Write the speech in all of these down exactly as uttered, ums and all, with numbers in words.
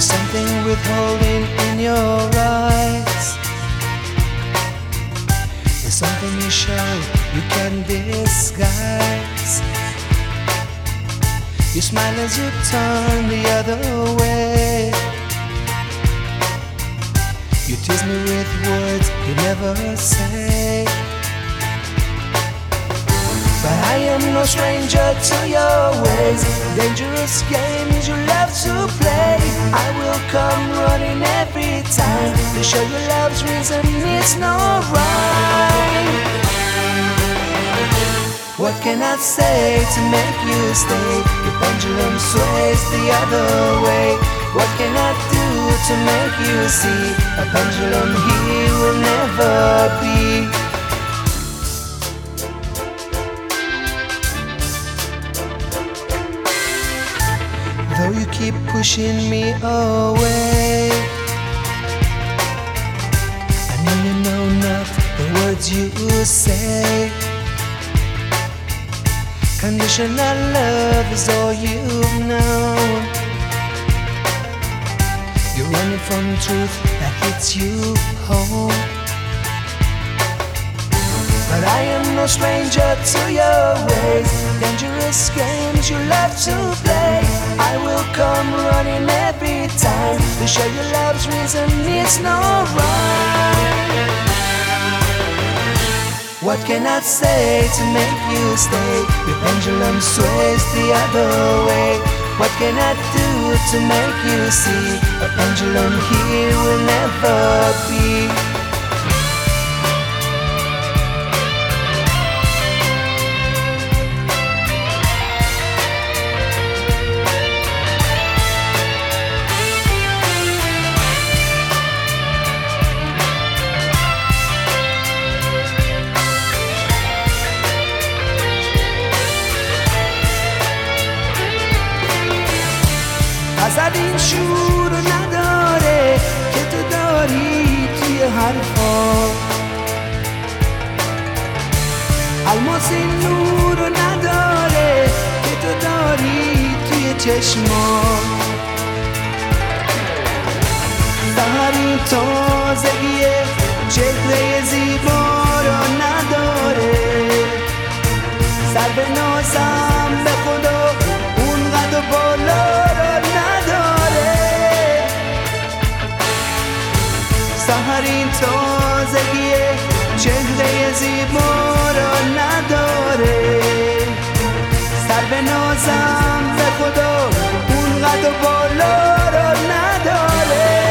There's something withholding in your eyes. There's something you show you can disguise. You smile as you turn the other way. You tease me with words you never say. But I am no stranger to your ways. Dangerous games you love to play. I will come running every time to show you love's reason it's no rhyme. What can I say to make you stay? Your pendulum sways the other way. What can I do to make you see? A pendulum here will never be. Though you keep pushing me away, I know you know not the words you say. Conditional love is all you've known. You're running from truth that hits you home. But I am no stranger to your ways. Dangerous games you love to play. I will come running every time to show you love's reason it's no rhyme. What can I say to make you stay? Your pendulum sways the other way. What can I do to make you see? A pendulum here will never be. ازت این شور نداره که تو داری توی حرفا. الماس این نور نداره که تو داری توی چشما. سحر این تازگی چهره زیبا را نداره. سر به نازم به خدا اون قد و بالا را نداره. سحر این تازگی چهره زیبا را نداره. سر به نازم به خدا اون قد و بالا را نداره.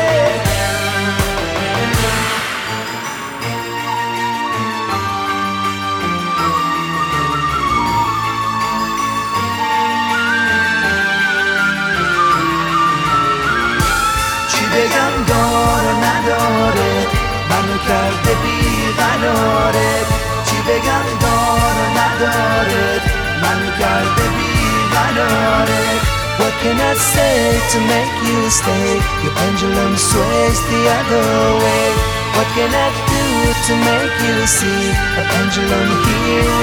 بگم داره نداره منو کرده بیقراره. چی بگم داره نداره منو کرده بیقراره. What can I say to make you stay? Your pendulum sways the other way. What can I do to make you see? A pendulum here